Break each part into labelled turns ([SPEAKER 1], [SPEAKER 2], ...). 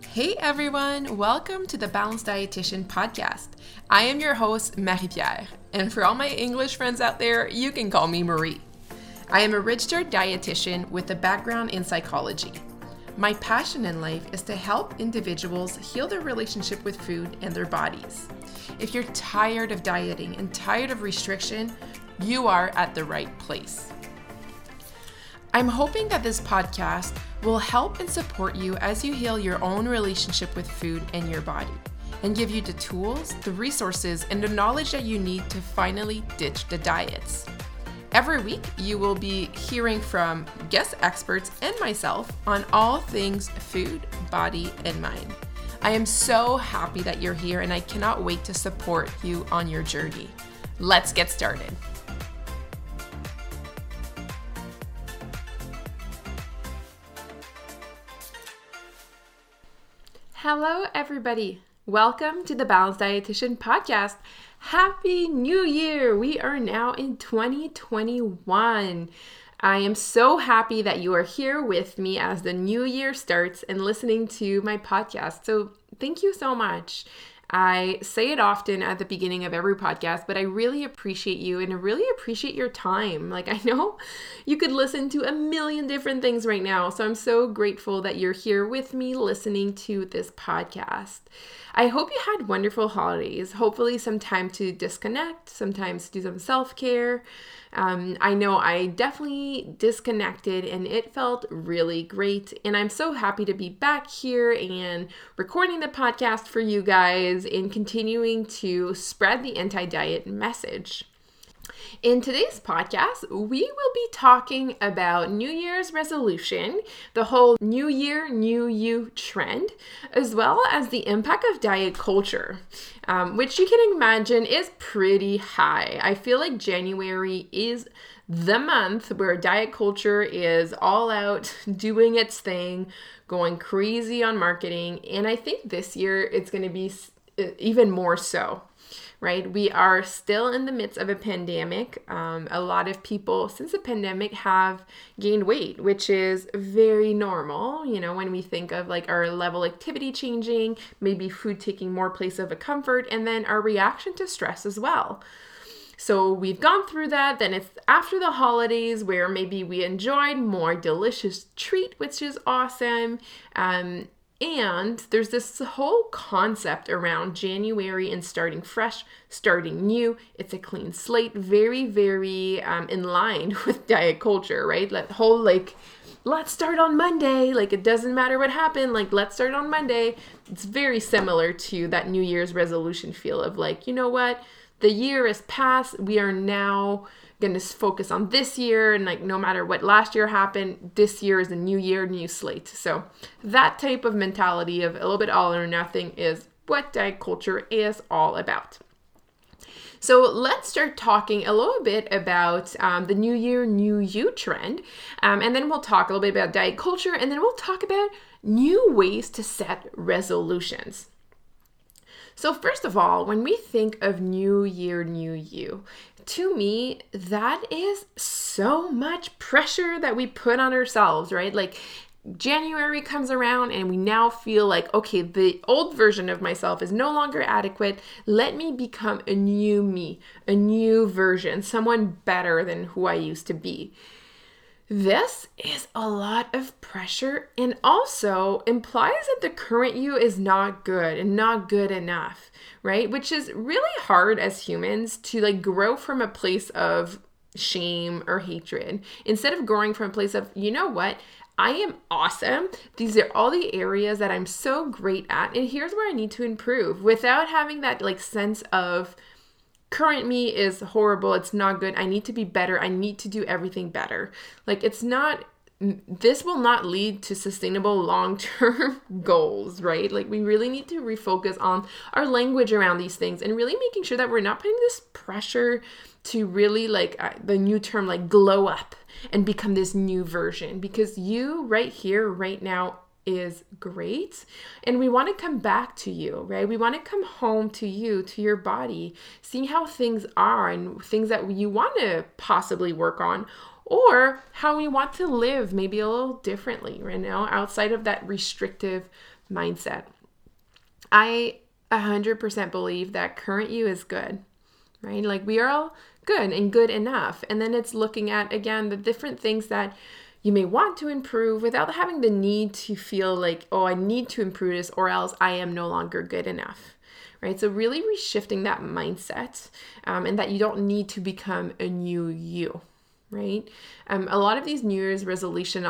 [SPEAKER 1] Hey everyone, welcome to the Balanced Dietitian podcast. I am your host, Marie-Pierre, and for all my English friends out there, you can call me Marie. I am a registered dietitian with a background in psychology. My passion in life is to help individuals heal their relationship with food and their bodies. If you're tired of dieting and tired of restriction, you are at the right place. I'm hoping that this podcast will help and support you as you heal your own relationship with food and your body, and give you the tools, the resources, and the knowledge that you need to finally ditch the diets. Every week, you will be hearing from guest experts and myself on all things food, body, and mind. I am so happy that you're here, and I cannot wait to support you on your journey. Let's get started. Hello, everybody. Welcome to the Balanced Dietitian podcast. Happy New Year! We are now in 2021. I am so happy that you are here with me as the new year starts and listening to my podcast. So thank you so much. I say it often at the beginning of every podcast, but I really appreciate you and I really appreciate your time. Like, I know you could listen to a million different things right now, so I'm so grateful that you're here with me listening to this podcast. I hope you had wonderful holidays, hopefully some time to disconnect, sometimes do some self-care. I know I definitely disconnected and it felt really great. And I'm so happy to be back here and recording the podcast for you guys and continuing to spread the anti-diet message. In today's podcast, we will be talking about New Year's resolution, the whole New Year, New You trend, as well as the impact of diet culture, which you can imagine is pretty high. I feel like January is the month where diet culture is all out doing its thing, going crazy on marketing, and I think this year it's going to be even more so. Right? We are still in the midst of a pandemic. A lot of people since the pandemic have gained weight, which is very normal. You know, when we think of like our level of activity changing, maybe food taking more place of a comfort, and then our reaction to stress as well. So we've gone through that. Then it's after the holidays where maybe we enjoyed more delicious treat, which is awesome. And there's this whole concept around January and starting fresh, starting new. It's a clean slate, very, very in line with diet culture, right? That whole like, let's start on Monday. Like, it doesn't matter what happened. Like, let's start on Monday. It's very similar to that New Year's resolution feel of like, you know what? The year is past. We are now going to focus on this year, and like no matter what last year happened, this year is a new year, new slate. So that type of mentality of a little bit all or nothing is what diet culture is all about. So let's start talking a little bit about the New Year, New You trend, and then we'll talk a little bit about diet culture, and then we'll talk about new ways to set resolutions. So first of all, when we think of New Year, New You, to me, that is so much pressure that we put on ourselves, right? Like January comes around and we now feel like, okay, the old version of myself is no longer adequate. Let me become a new me, a new version, someone better than who I used to be. This is a lot of pressure and also implies that the current you is not good and not good enough, right? Which is really hard as humans to like grow from a place of shame or hatred instead of growing from a place of, you know what? I am awesome. These are all the areas that I'm so great at. And here's where I need to improve without having that like sense of current me is horrible. It's not good. I need to be better. I need to do everything better. Like this will not lead to sustainable long-term goals, right? Like we really need to refocus on our language around these things and really making sure that we're not putting this pressure to really like the new term, like glow up and become this new version, because you right here, right now is great. And we want to come back to you, right? We want to come home to you, to your body, seeing how things are and things that you want to possibly work on, or how we want to live maybe a little differently right now outside of that restrictive mindset. I 100% believe that current you is good, right? Like we are all good and good enough. And then it's looking at, again, the different things that you may want to improve without having the need to feel like, oh, I need to improve this or else I am no longer good enough, right? So really reshifting that mindset and that you don't need to become a new you, right? A lot of these New Year's resolutions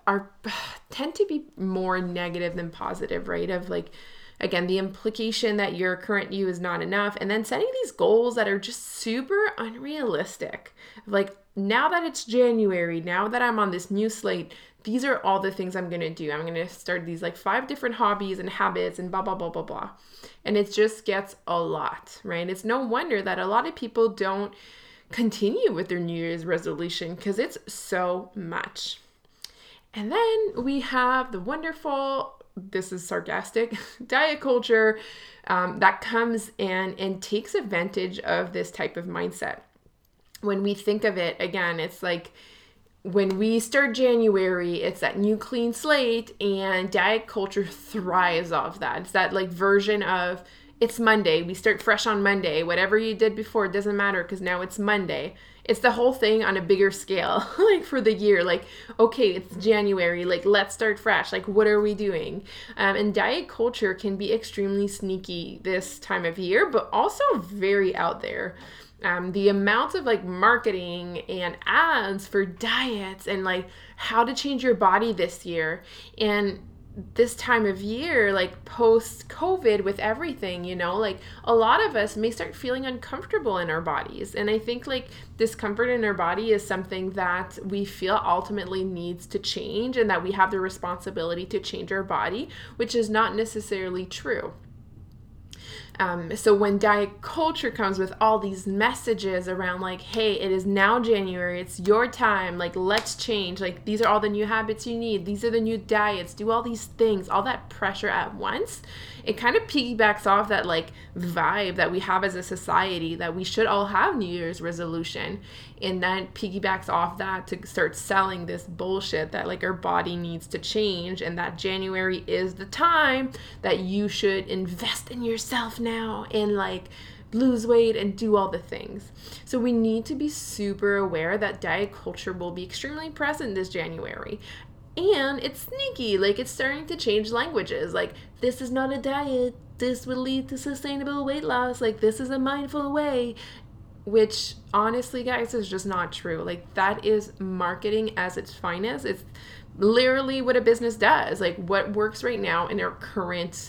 [SPEAKER 1] tend to be more negative than positive, right? Of like, again, the implication that your current you is not enough, and then setting these goals that are just super unrealistic. Like, now that it's January, now that I'm on this new slate, these are all the things I'm going to do. I'm going to start these like 5 different hobbies and habits and blah, blah, blah, blah, blah. And it just gets a lot, right? It's no wonder that a lot of people don't continue with their New Year's resolution because it's so much. And then we have the wonderful, this is sarcastic, diet culture that comes in and takes advantage of this type of mindset. When we think of it, again, it's like when we start January, it's that new clean slate, and diet culture thrives off that. It's that like version of, it's Monday, we start fresh on Monday. Whatever you did before, it doesn't matter because now it's Monday. It's the whole thing on a bigger scale, like for the year, like, okay, it's January, like, let's start fresh. Like, what are we doing? And diet culture can be extremely sneaky this time of year, but also very out there. The amount of like marketing and ads for diets and like how to change your body this year, and this time of year, like post-COVID with everything, you know, like a lot of us may start feeling uncomfortable in our bodies. And I think like discomfort in our body is something that we feel ultimately needs to change, and that we have the responsibility to change our body, which is not necessarily true. So when diet culture comes with all these messages around like, hey, it is now January, it's your time, like, let's change, like, these are all the new habits you need, these are the new diets, do all these things, all that pressure at once, it kind of piggybacks off that like vibe that we have as a society that we should all have New Year's resolution, and that piggybacks off that to start selling this bullshit that like our body needs to change, and that January is the time that you should invest in yourself now and like lose weight and do all the things. So we need to be super aware that diet culture will be extremely present this January. And it's sneaky, like it's starting to change languages. Like, this is not a diet, this will lead to sustainable weight loss, like this is a mindful way, which honestly, guys, is just not true. Like, that is marketing as its finest. It's literally what a business does. Like, what works right now in our current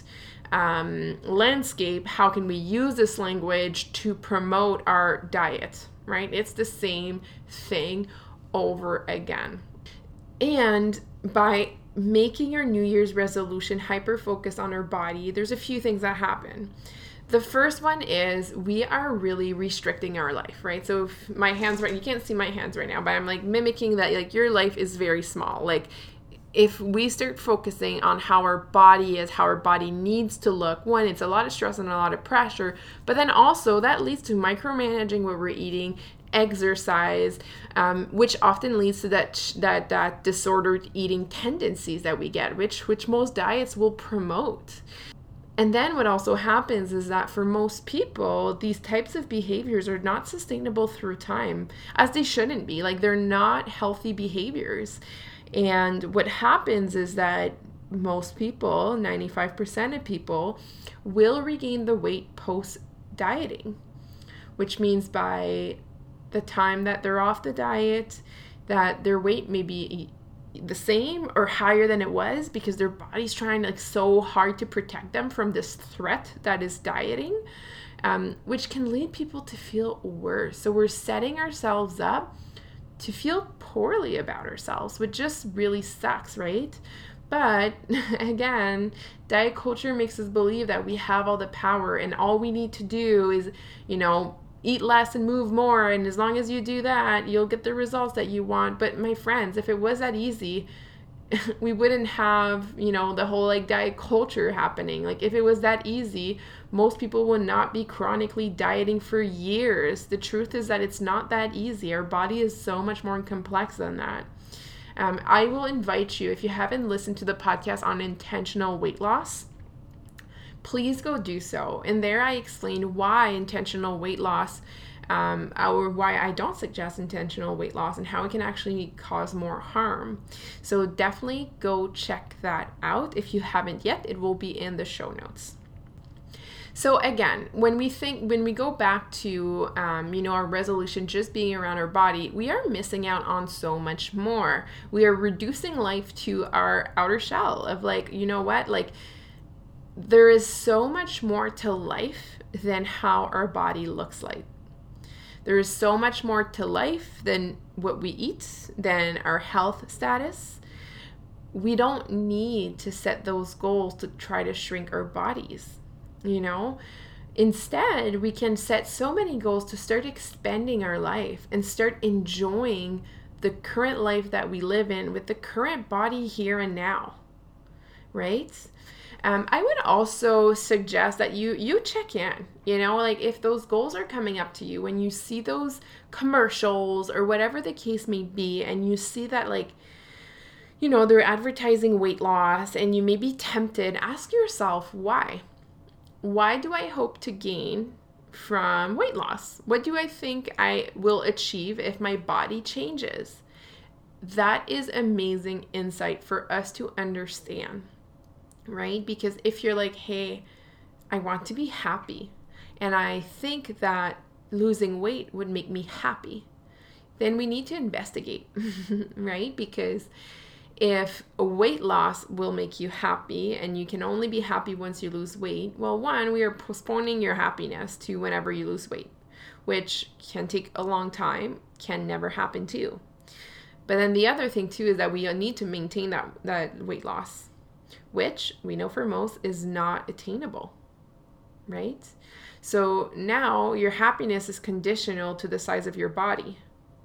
[SPEAKER 1] landscape, how can we use this language to promote our diet, right? It's the same thing over again. And by making your New Year's resolution hyper-focus on our body, there's a few things that happen. The first one is we are really restricting our life, right? So if my hands, right, you can't see my hands right now, but I'm like mimicking that, like your life is very small. Like, if we start focusing on how our body is, how our body needs to look, one, it's a lot of stress and a lot of pressure, but then also that leads to micromanaging what we're eating, exercise, which often leads to that disordered eating tendencies that we get, which most diets will promote. And then what also happens is that for most people, these types of behaviors are not sustainable through time, as they shouldn't be. Like, they're not healthy behaviors. And what happens is that most people, 95% of people, will regain the weight post-dieting, which means by the time that they're off the diet, that their weight may be the same or higher than it was, because their body's trying like so hard to protect them from this threat that is dieting, which can lead people to feel worse. So we're setting ourselves up to feel poorly about ourselves, which just really sucks, right? But again, diet culture makes us believe that we have all the power and all we need to do is, eat less and move more. And as long as you do that, you'll get the results that you want. But my friends, if it was that easy, we wouldn't have, the whole like diet culture happening. Like if it was that easy, most people would not be chronically dieting for years. The truth is that it's not that easy. Our body is so much more complex than that. I will invite you, if you haven't listened to the podcast on intentional weight loss, please go do so. And there I explain why intentional weight loss or why I don't suggest intentional weight loss and how it can actually cause more harm. So definitely go check that out. If you haven't yet, it will be in the show notes. So again, when we go back to, our resolution just being around our body, we are missing out on so much more. We are reducing life to our outer shell of like, there is so much more to life than how our body looks like. There is so much more to life than what we eat, than our health status. We don't need to set those goals to try to shrink our bodies, Instead, we can set so many goals to start expanding our life and start enjoying the current life that we live in with the current body here and now, right? I would also suggest that you check in, like if those goals are coming up to you, when you see those commercials or whatever the case may be, and you see that they're advertising weight loss and you may be tempted, ask yourself why. Why do I hope to gain from weight loss? What do I think I will achieve if my body changes? That is amazing insight for us to understand. Right? Because if you're like, hey, I want to be happy and I think that losing weight would make me happy, then we need to investigate, right? Because if weight loss will make you happy and you can only be happy once you lose weight, well, one, we are postponing your happiness to whenever you lose weight, which can take a long time, can never happen too. But then the other thing too is that we need to maintain that weight loss, which we know for most is not attainable, right? So now your happiness is conditional to the size of your body.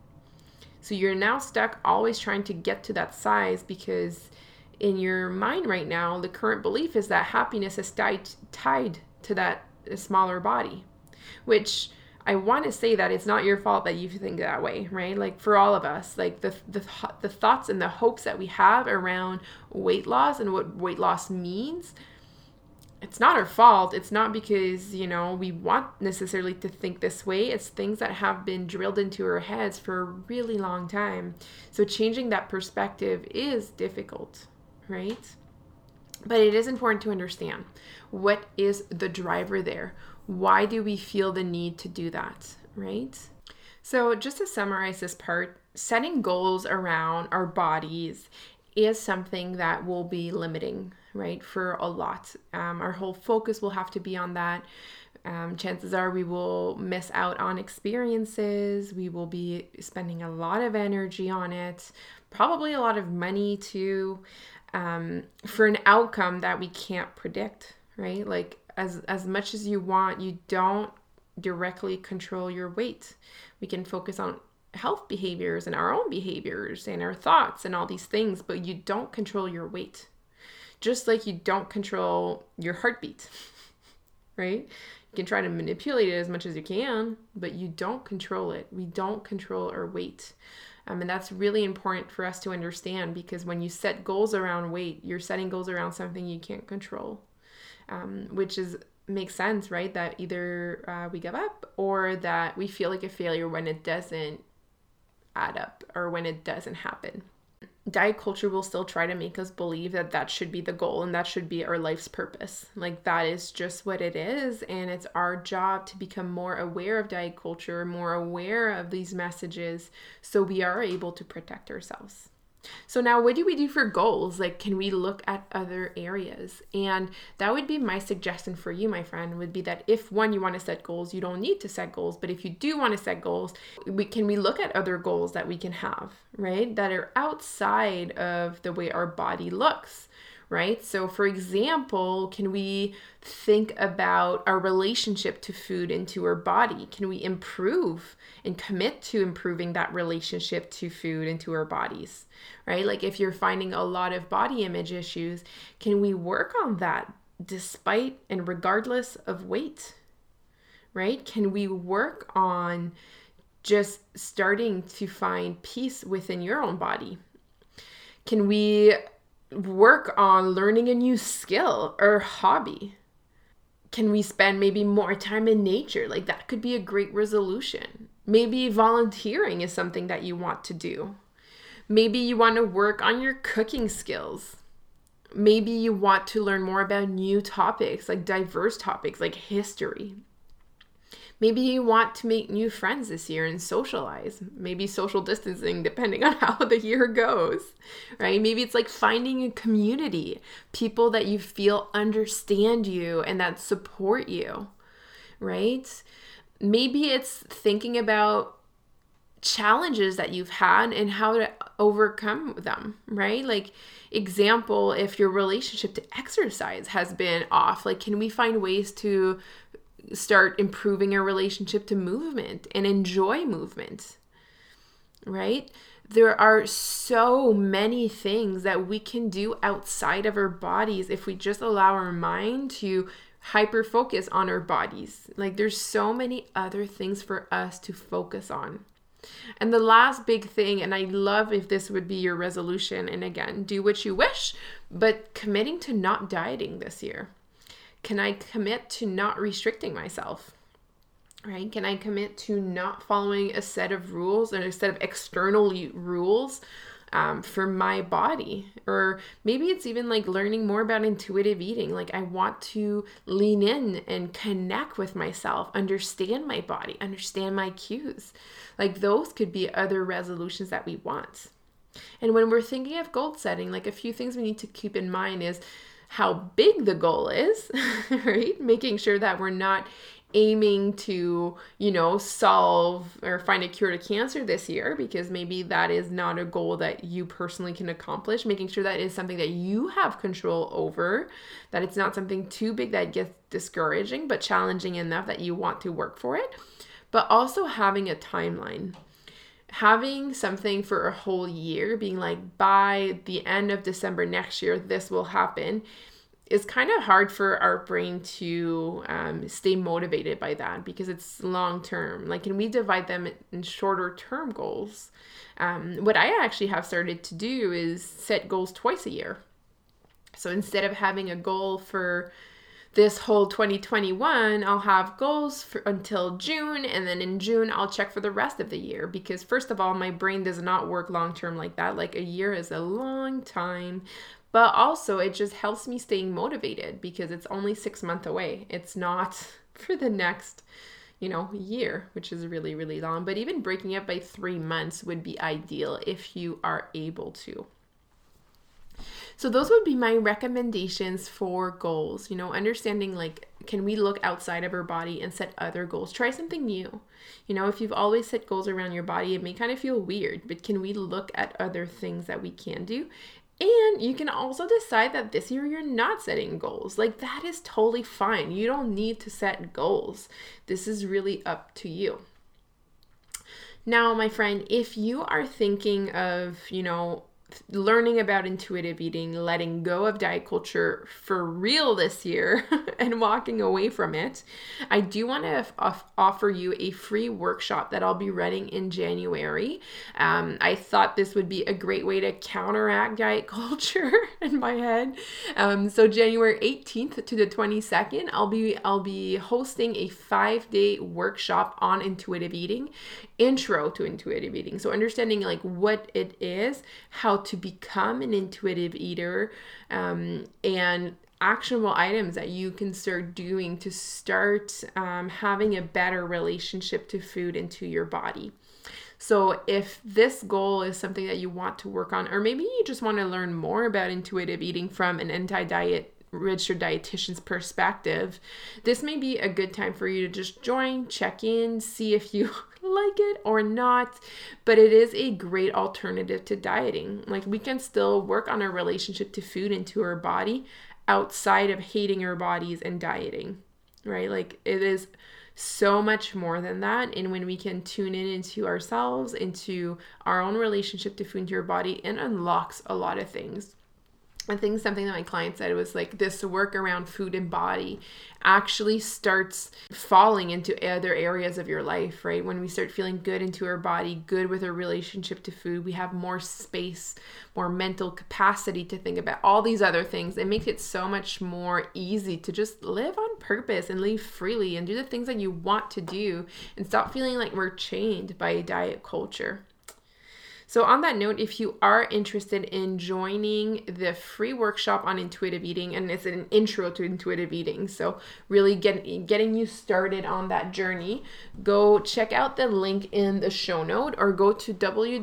[SPEAKER 1] So you're now stuck always trying to get to that size because in your mind right now, the current belief is that happiness is tied to that smaller body, which I want to say that it's not your fault that you think that way, right? Like for all of us, like the thoughts and the hopes that we have around weight loss and what weight loss means, it's not our fault. It's not because, we want necessarily to think this way. It's things that have been drilled into our heads for a really long time. So changing that perspective is difficult, right? But it is important to understand what is the driver there. Why do we feel the need to do that, right? So just to summarize this part, setting goals around our bodies is something that will be limiting, right, for a lot. Our whole focus will have to be on that. Chances are we will miss out on experiences. We will be spending a lot of energy on it, probably a lot of money too, for an outcome that we can't predict, right? Like as much as you want, you don't directly control your weight. We can focus on health behaviors and our own behaviors and our thoughts and all these things, but you don't control your weight. Just like you don't control your heartbeat, right? You can try to manipulate it as much as you can, but you don't control it. We don't control our weight. And that's really important for us to understand, because when you set goals around weight, you're setting goals around something you can't control, which makes sense, right? That either we give up or that we feel like a failure when it doesn't add up or when it doesn't happen. Diet culture will still try to make us believe that that should be the goal and that should be our life's purpose. Like that is just what it is. And it's our job to become more aware of diet culture, more aware of these messages, so we are able to protect ourselves. So now what do we do for goals? Like, can we look at other areas? And that would be my suggestion for you, my friend, would be that if one, you want to set goals, you don't need to set goals. But if you do want to set goals, we look at other goals that we can have, right? That are outside of the way our body looks, right? So for example, can we think about our relationship to food and to our body? Can we improve and commit to improving that relationship to food and to our bodies, right? Like if you're finding a lot of body image issues, can we work on that despite and regardless of weight, right? Can we work on just starting to find peace within your own body? Can we work on learning a new skill or hobby? Can we spend maybe more time in nature? Like that could be a great resolution. Maybe volunteering is something that you want to do. Maybe you want to work on your cooking skills. Maybe you want to learn more about new topics, like diverse topics like history. Maybe you want to make new friends this year and socialize. Maybe social distancing, depending on how the year goes, right? Maybe it's like finding a community, people that you feel understand you and that support you, right? Maybe it's thinking about challenges that you've had and how to overcome them, right? Like example, if your relationship to exercise has been off, like can we find ways to start improving our relationship to movement and enjoy movement, right? There are so many things that we can do outside of our bodies if we just allow our mind to hyper focus on our bodies. Like there's so many other things for us to focus on. And the last big thing, and I love if this would be your resolution, and again, do what you wish, but committing to not dieting this year. Can I commit to not restricting myself, right? Can I commit to not following a set of rules and a set of external rules for my body? Or maybe it's even like learning more about intuitive eating. Like I want to lean in and connect with myself, understand my body, understand my cues. Like those could be other resolutions that we want. And when we're thinking of goal setting, like a few things we need to keep in mind is how big the goal is, right? Making sure that we're not aiming to, solve or find a cure to cancer this year, because maybe that is not a goal that you personally can accomplish. Making sure that is something that you have control over, that it's not something too big that gets discouraging, but challenging enough that you want to work for it. But also having a timeline. Having something for a whole year, being like, by the end of December next year, this will happen, is kind of hard for our brain to stay motivated by that because it's long term. Like, can we divide them in shorter term goals? What I actually have started to do is set goals twice a year. So instead of having a goal for this whole 2021, I'll have goals until June, and then in June, I'll check for the rest of the year. Because first of all, my brain does not work long-term like that. Like a year is a long time. But also, it just helps me staying motivated because it's only 6 months away. It's not for the next, year, which is really, really long. But even breaking it by 3 months would be ideal if you are able to. So those would be my recommendations for goals, understanding like, can we look outside of our body and set other goals? Try something new. If you've always set goals around your body, it may kind of feel weird, but can we look at other things that we can do? And you can also decide that this year you're not setting goals. Like that is totally fine. You don't need to set goals. This is really up to you. Now, my friend, if you are thinking of, learning about intuitive eating, letting go of diet culture for real this year and walking away from it, I do want to offer you a free workshop that I'll be running in January. I thought this would be a great way to counteract diet culture in my head. So January 18th to the 22nd, I'll be hosting a 5-day workshop on intuitive eating, intro to intuitive eating. So understanding like what it is, how to become an intuitive eater, and actionable items that you can start doing to start having a better relationship to food and to your body. So if this goal is something that you want to work on, or maybe you just want to learn more about intuitive eating from an anti-diet registered dietitian's perspective, this may be a good time for you to just join, check in, see if you like it or not, but it is a great alternative to dieting. Like, we can still work on our relationship to food and to our body outside of hating our bodies and dieting, right? Like, it is so much more than that. And when we can tune in into ourselves, into our own relationship to food and to your body, it unlocks a lot of things. I think something that my client said was like, this work around food and body actually starts falling into other areas of your life, right? When we start feeling good into our body, good with our relationship to food, we have more space, more mental capacity to think about all these other things. It makes it so much more easy to just live on purpose and live freely and do the things that you want to do and stop feeling like we're chained by a diet culture. So on that note, if you are interested in joining the free workshop on intuitive eating, and it's an intro to intuitive eating, so really getting you started on that journey, go check out the link in the show note or go to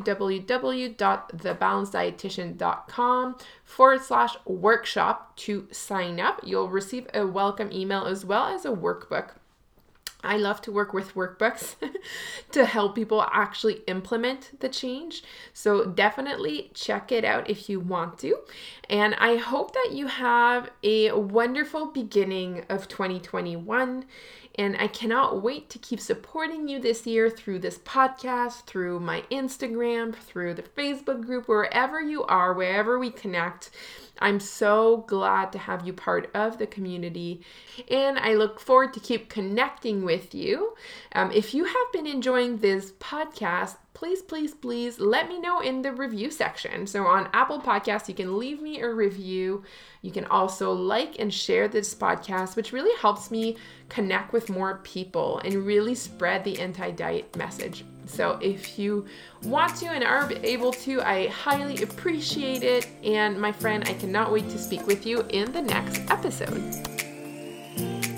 [SPEAKER 1] www.thebalanceddietitian.com/workshop to sign up. You'll receive a welcome email as well as a workbook. I love to work with workbooks to help people actually implement the change. So definitely check it out if you want to. And I hope that you have a wonderful beginning of 2021. And I cannot wait to keep supporting you this year through this podcast, through my Instagram, through the Facebook group, wherever you are, wherever we connect. I'm so glad to have you part of the community, and I look forward to keep connecting with you. If you have been enjoying this podcast, please let me know in the review section. So on Apple Podcasts, you can leave me a review. You can also like and share this podcast, which really helps me connect with more people and really spread the anti-diet message. So if you want to and are able to, I highly appreciate it. And my friend, I cannot wait to speak with you in the next episode.